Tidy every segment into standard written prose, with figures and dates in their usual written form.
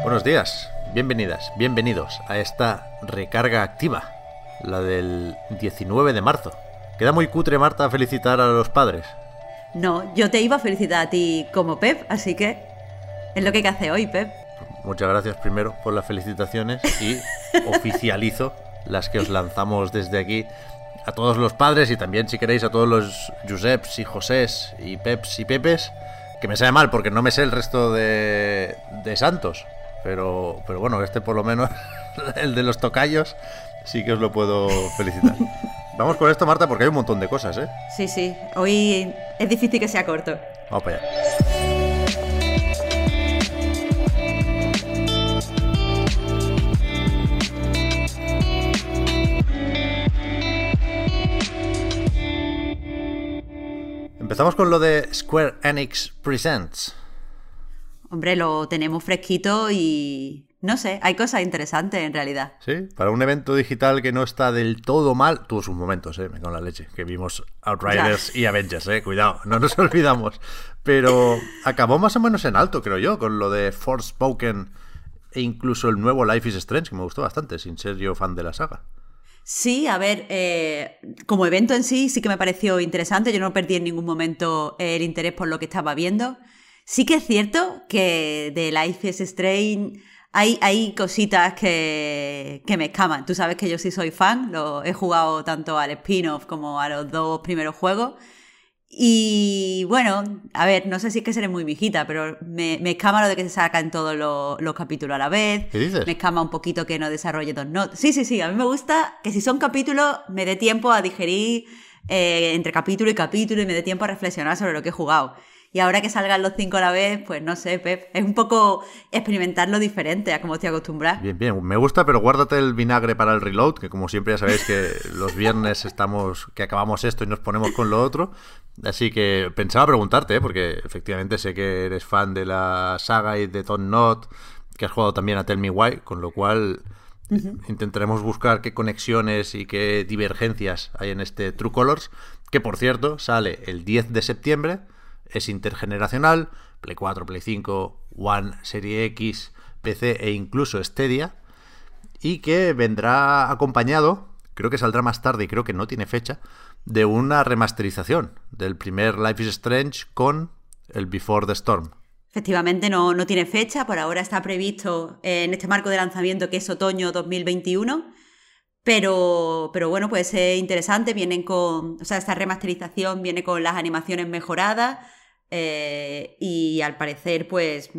Buenos días, bienvenidas, bienvenidos a esta recarga activa, la del 19 de marzo. Queda muy cutre, Marta, felicitar a los padres. No, yo te iba a felicitar a ti como Pep, así que es lo que hay que hacer hoy, Pep. Muchas gracias primero por las felicitaciones y oficializo las que os lanzamos desde aquí a todos los padres y también, si queréis, a todos los Joseps y Josés y Peps y Pepes, que me sabe mal porque no me sé el resto de santos, pero bueno, este por lo menos, el de los tocayos, sí que os lo puedo felicitar. Vamos con esto, Marta, porque hay un montón de cosas, ¿eh? Sí, hoy es difícil que sea corto. Vamos para allá. Empezamos con lo de Square Enix Presents. Hombre, lo tenemos fresquito y no sé, hay cosas interesantes en realidad. Sí, para un evento digital que no está del todo mal, tuvo sus momentos, me cago en la leche, que vimos Outriders y Avengers, cuidado, no nos olvidamos. Pero acabó más o menos en alto, creo yo, con lo de Forspoken e incluso el nuevo Life is Strange, que me gustó bastante, sin ser yo fan de la saga. Sí, a ver, como evento en sí que me pareció interesante. Yo no perdí en ningún momento el interés por lo que estaba viendo. Sí que es cierto que de Life is Strange hay cositas que me escaman. Tú sabes que yo sí soy fan, he jugado tanto al spin-off como a los dos primeros juegos. Y bueno, a ver, no sé si es que seré muy viejita, pero me escama lo de que se sacan todos los capítulos a la vez. ¿Qué dices? Me escama un poquito que no desarrolle dos notas. Sí, a mí me gusta que si son capítulos me dé tiempo a digerir entre capítulo y capítulo y me dé tiempo a reflexionar sobre lo que he jugado. Y ahora que salgan los 5 a la vez, pues no sé, Pep, es un poco experimentarlo diferente a como estoy acostumbrada. Bien, me gusta, pero guárdate el vinagre para el reload, que como siempre ya sabéis que los viernes que acabamos esto y nos ponemos con lo otro. Así que pensaba preguntarte, porque efectivamente sé que eres fan de la saga y de Don't Not, que has jugado también a Tell Me Why, con lo cual intentaremos buscar qué conexiones y qué divergencias hay en este True Colors, que por cierto sale el 10 de septiembre. Es intergeneracional, Play 4, Play 5, One, Serie X, PC e incluso Stadia, y que vendrá acompañado, creo que saldrá más tarde y creo que no tiene fecha, de una remasterización del primer Life is Strange con el Before the Storm. Efectivamente no tiene fecha, por ahora está previsto en este marco de lanzamiento que es otoño 2021. Pero bueno, pues es interesante, esta remasterización viene con las animaciones mejoradas y al parecer pues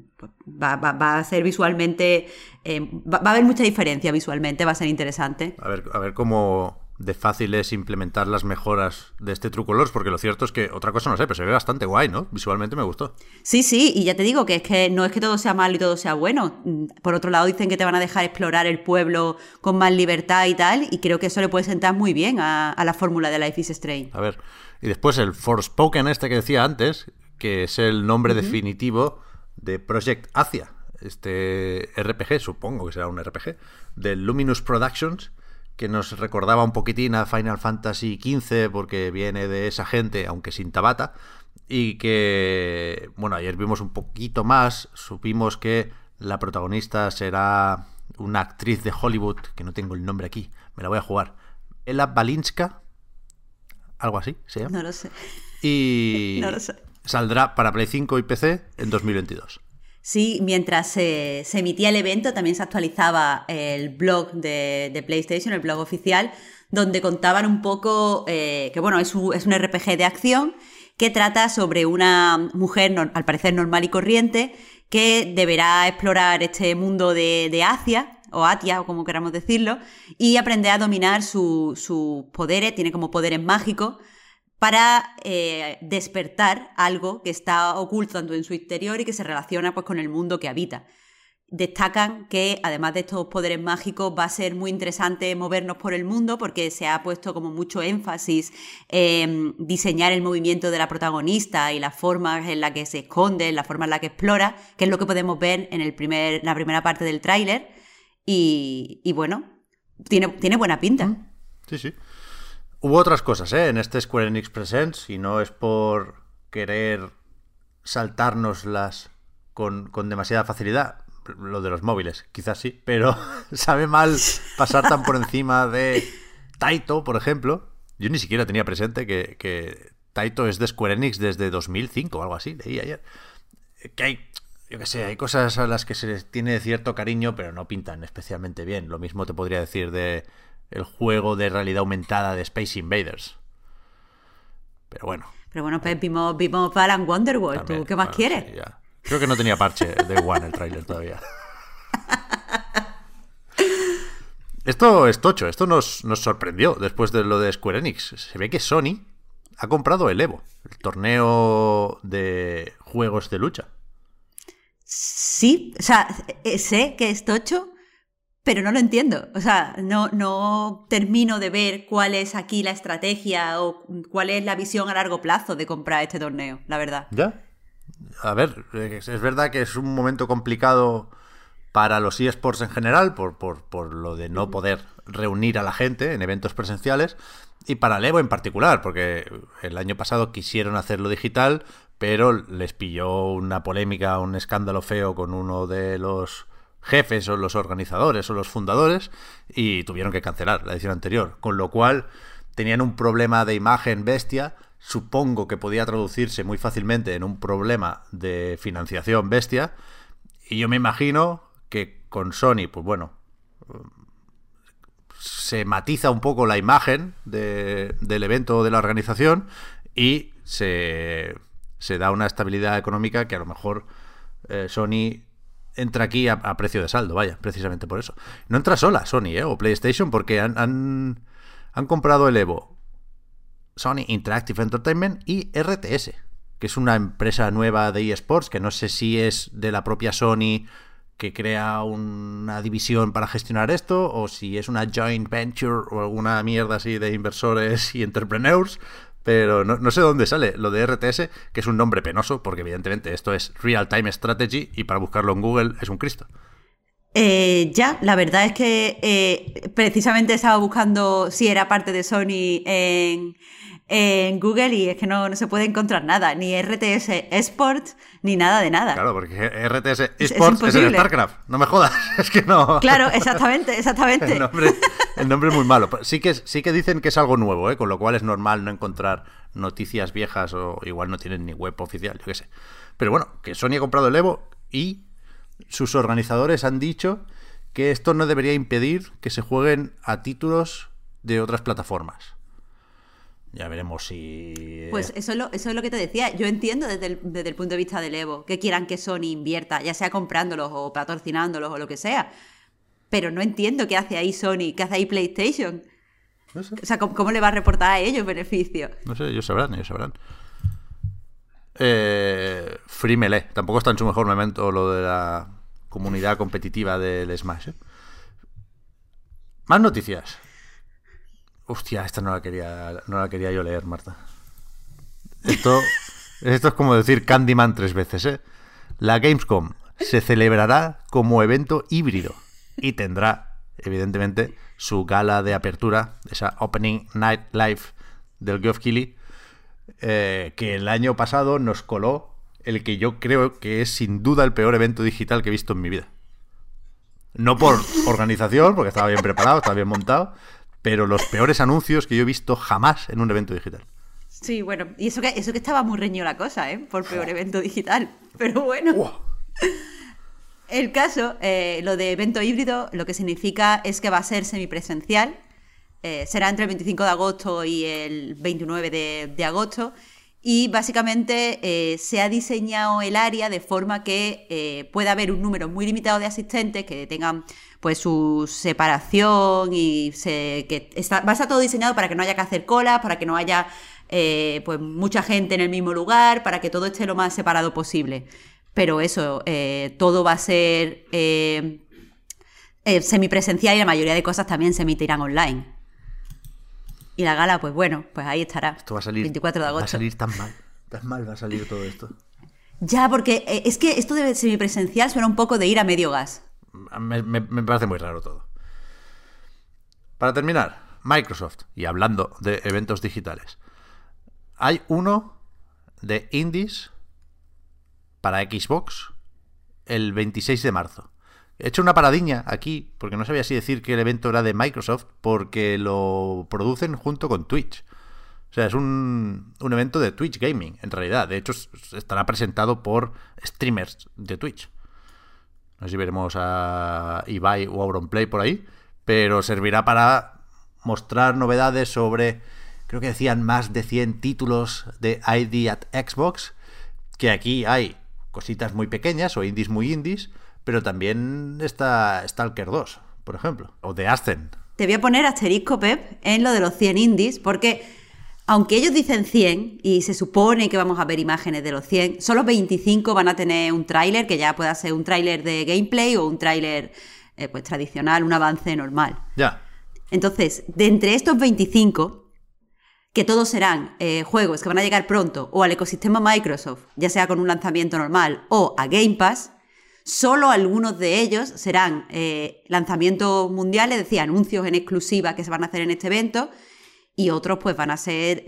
va a ser visualmente, va a haber mucha diferencia visualmente, va a ser interesante. A ver cómo de fácil es implementar las mejoras de este True Colors, porque lo cierto es que otra cosa no sé, pero se ve bastante guay, ¿no? Visualmente me gustó. Sí, y ya te digo que es que no es que todo sea malo y todo sea bueno. Por otro lado dicen que te van a dejar explorar el pueblo con más libertad y tal, y creo que eso le puede sentar muy bien a la fórmula de Life is Strange. A ver, y después el Forspoken que decía antes, que es el nombre definitivo de Project Athia, este RPG, supongo que será un RPG, de Luminous Productions, que nos recordaba un poquitín a Final Fantasy XV porque viene de esa gente, aunque sin Tabata, y que, bueno, ayer vimos un poquito más, supimos que la protagonista será una actriz de Hollywood, que no tengo el nombre aquí, me la voy a jugar, Ella Balinska, algo así se llama. No lo sé. Y no lo sé. Saldrá para Play 5 y PC en 2022. Sí, mientras se emitía el evento también se actualizaba el blog de PlayStation, el blog oficial, donde contaban un poco que bueno, es un RPG de acción que trata sobre una mujer, al parecer normal y corriente, que deberá explorar este mundo de Athia, o Athia, o como queramos decirlo, y aprender a dominar sus poderes, tiene como poderes mágicos, para despertar algo que está oculto tanto en su interior y que se relaciona pues con el mundo que habita. Destacan que, además de estos poderes mágicos, va a ser muy interesante movernos por el mundo porque se ha puesto como mucho énfasis en diseñar el movimiento de la protagonista y las formas en las que se esconde, la forma en la que explora, que es lo que podemos ver en la primera parte del tráiler. Y bueno, tiene buena pinta. Sí. Hubo otras cosas, en este Square Enix Presents, y no es por querer saltárnoslas con demasiada facilidad. lo de los móviles, quizás sí, pero sabe mal pasar tan por encima de Taito, por ejemplo. Yo ni siquiera tenía presente que Taito es de Square Enix desde 2005 o algo así, leí ayer. Que hay, yo qué sé, hay cosas a las que se les tiene cierto cariño, pero no pintan especialmente bien. Lo mismo te podría decir de el juego de realidad aumentada de Space Invaders. Pero bueno. Pero bueno, pues vimos Balan Wonderworld. También, ¿Tú qué más quieres? Sí, ya. Creo que no tenía parche de One el tráiler todavía. Esto es tocho, esto nos sorprendió después de lo de Square Enix. Se ve que Sony ha comprado el Evo, el torneo de juegos de lucha. Sí, o sea, sé que es tocho, pero no lo entiendo. O sea, no termino de ver cuál es aquí la estrategia o cuál es la visión a largo plazo de comprar este torneo, la verdad. ¿Ya? A ver, es verdad que es un momento complicado para los eSports en general, por lo de no poder reunir a la gente en eventos presenciales, y para el Evo en particular, porque el año pasado quisieron hacerlo digital, pero les pilló una polémica, un escándalo feo con uno de los jefes o los organizadores o los fundadores, y tuvieron que cancelar la edición anterior, con lo cual tenían un problema de imagen bestia. Supongo que podía traducirse muy fácilmente en un problema de financiación bestia, y yo me imagino que con Sony, pues bueno, se matiza un poco la imagen del evento o de la organización y se da una estabilidad económica que a lo mejor Sony entra aquí a precio de saldo, vaya, precisamente por eso. No entra sola Sony o PlayStation, porque han comprado el Evo, Sony Interactive Entertainment y RTS, que es una empresa nueva de eSports, que no sé si es de la propia Sony, que crea una división para gestionar esto, o si es una joint venture o alguna mierda así de inversores y entrepreneurs, pero no sé dónde sale lo de RTS, que es un nombre penoso, porque evidentemente esto es Real Time Strategy y para buscarlo en Google es un Cristo. La verdad es que precisamente estaba buscando si era parte de Sony en Google y es que no se puede encontrar nada, ni RTS Esports, ni nada de nada. Claro, porque RTS Esports es el StarCraft, no me jodas, es que no. Claro, exactamente. El nombre es muy malo. Sí que dicen que es algo nuevo, con lo cual es normal no encontrar noticias viejas o igual no tienen ni web oficial, yo qué sé. Pero bueno, que Sony ha comprado el Evo y sus organizadores han dicho que esto no debería impedir que se jueguen a títulos de otras plataformas. Ya veremos si... Pues eso es lo que te decía. Yo entiendo desde el punto de vista del Evo que quieran que Sony invierta, ya sea comprándolos o patrocinándolos o lo que sea. Pero no entiendo qué hace ahí Sony, qué hace ahí PlayStation. No sé. O sea, ¿cómo le va a reportar a ellos beneficios? No sé, ellos sabrán. Free Melee. Tampoco está en su mejor momento lo de la comunidad competitiva del Smash. Más noticias. Hostia, esta no la quería yo leer, Marta. Esto es como decir Candyman 3 veces, La Gamescom se celebrará como evento híbrido y tendrá, evidentemente, su gala de apertura, esa Opening Night Live del Geoff Keighley, que el año pasado nos coló el que yo creo que es sin duda el peor evento digital que he visto en mi vida. No por organización, porque estaba bien preparado, estaba bien montado, pero los peores anuncios que yo he visto jamás en un evento digital. Sí, bueno, y eso que estaba muy reñido la cosa, por peor evento digital. Pero bueno. Wow. El caso, lo de evento híbrido, lo que significa es que va a ser semipresencial. Será entre el 25 de agosto y el 29 de agosto. Y básicamente se ha diseñado el área de forma que pueda haber un número muy limitado de asistentes que tengan pues su separación y va a estar todo diseñado para que no haya que hacer colas, para que no haya pues mucha gente en el mismo lugar, para que todo esté lo más separado posible. Pero eso, todo va a ser semipresencial y la mayoría de cosas también se emitirán online. Y la gala, pues bueno, pues ahí estará. Esto va a salir 24 de agosto. Va a salir tan mal va a salir todo esto. Ya, porque es que esto de semipresencial suena un poco de ir a medio gas. Me parece muy raro todo. Para terminar, Microsoft, y hablando de eventos digitales, hay uno de indies para Xbox el 26 de marzo. He hecho una paradiña aquí, porque no sabía si decir que el evento era de Microsoft, porque lo producen junto con Twitch. O sea, es un evento de Twitch Gaming, en realidad. De hecho, estará presentado por streamers de Twitch. No sé si veremos a Ibai o Auronplay por ahí, pero servirá para mostrar novedades sobre, creo que decían, más de 100 títulos de ID at Xbox, que aquí hay cositas muy pequeñas o indies muy indies, pero también está Stalker 2, por ejemplo, o The Ascent. Te voy a poner asterisco, Pep, en lo de los 100 indies, porque aunque ellos dicen 100 y se supone que vamos a ver imágenes de los 100, solo 25 van a tener un tráiler, que ya pueda ser un tráiler de gameplay o un tráiler pues tradicional, un avance normal. Ya. Entonces, de entre estos 25, que todos serán juegos que van a llegar pronto o al ecosistema Microsoft, ya sea con un lanzamiento normal o a Game Pass, solo algunos de ellos serán lanzamientos mundiales, es decir, anuncios en exclusiva que se van a hacer en este evento, y otros pues van a ser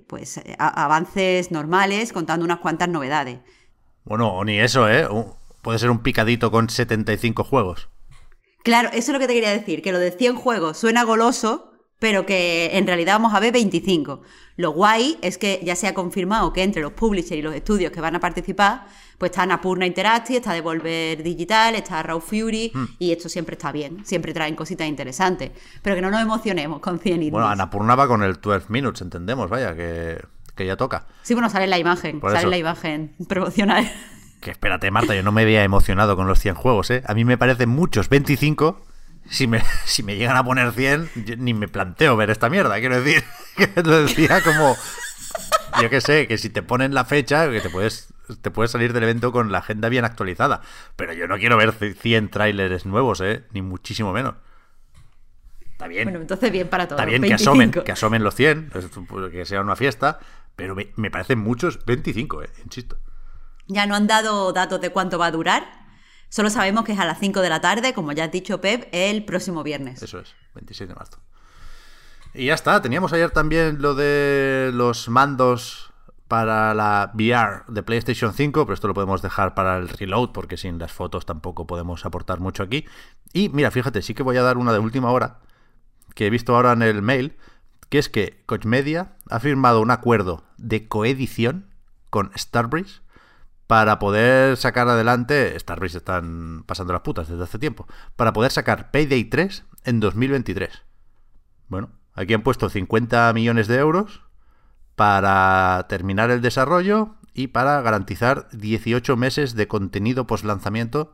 avances normales contando unas cuantas novedades. Bueno, o ni eso, ¿eh? Puede ser un picadito con 75 juegos. Claro, eso es lo que te quería decir, que lo de 100 juegos suena goloso, pero que en realidad vamos a ver 25. Lo guay es que ya se ha confirmado que entre los publishers y los estudios que van a participar, pues está Annapurna Interactive, está Devolver Digital, está Raw Fury, y esto siempre está bien, siempre traen cositas interesantes. Pero que no nos emocionemos con 100 indies. Bueno, Annapurna va con el 12 Minutes, entendemos, vaya, que ya toca. Sí, bueno, sale en la imagen, promocional. Que espérate, Marta, yo no me había emocionado con los 100 juegos, ¿eh? A mí me parecen muchos 25. Si me llegan a poner 100, ni me planteo ver esta mierda. Quiero decir, que lo decía como... Yo qué sé, que si te ponen la fecha, que te puedes salir del evento con la agenda bien actualizada. Pero yo no quiero ver 100 trailers nuevos, ni muchísimo menos. Está bien. Bueno, entonces bien para todos. Está bien 25. que asomen los 100, que sea una fiesta, pero me parecen muchos 25, insisto. Ya no han dado datos de cuánto va a durar. Solo sabemos que es a las 5 de la tarde, como ya has dicho, Pep, el próximo viernes. Eso es, 26 de marzo. Y ya está, teníamos ayer también lo de los mandos para la VR de PlayStation 5, pero esto lo podemos dejar para el reload, porque sin las fotos tampoco podemos aportar mucho aquí. Y mira, fíjate, sí que voy a dar una de última hora, que he visto ahora en el mail, que es que Koch Media ha firmado un acuerdo de coedición con Starbreeze para poder sacar adelante... Starbreeze están pasando las putas desde hace tiempo. Para poder sacar Payday 3 en 2023. Bueno, aquí han puesto 50 millones de euros para terminar el desarrollo y para garantizar 18 meses de contenido post-lanzamiento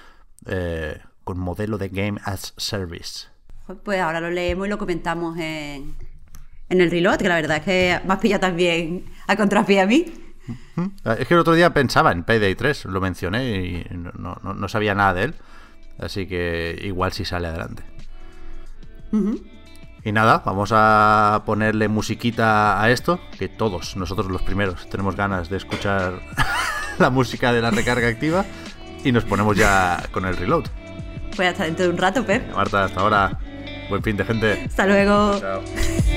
con modelo de Game as Service. Pues ahora lo leemos y lo comentamos en el reload, que la verdad es que me has pillado también a contrapié a mí. Es que el otro día pensaba en Payday 3, lo mencioné y no sabía nada de él, así que igual sí sale adelante. Y nada, vamos a ponerle musiquita a esto, que todos, nosotros los primeros, tenemos ganas de escuchar la música de la recarga activa, y nos ponemos ya con el reload. Pues hasta dentro de un rato, Pep. Marta, hasta ahora. Buen fin de gente. Hasta luego. Chao.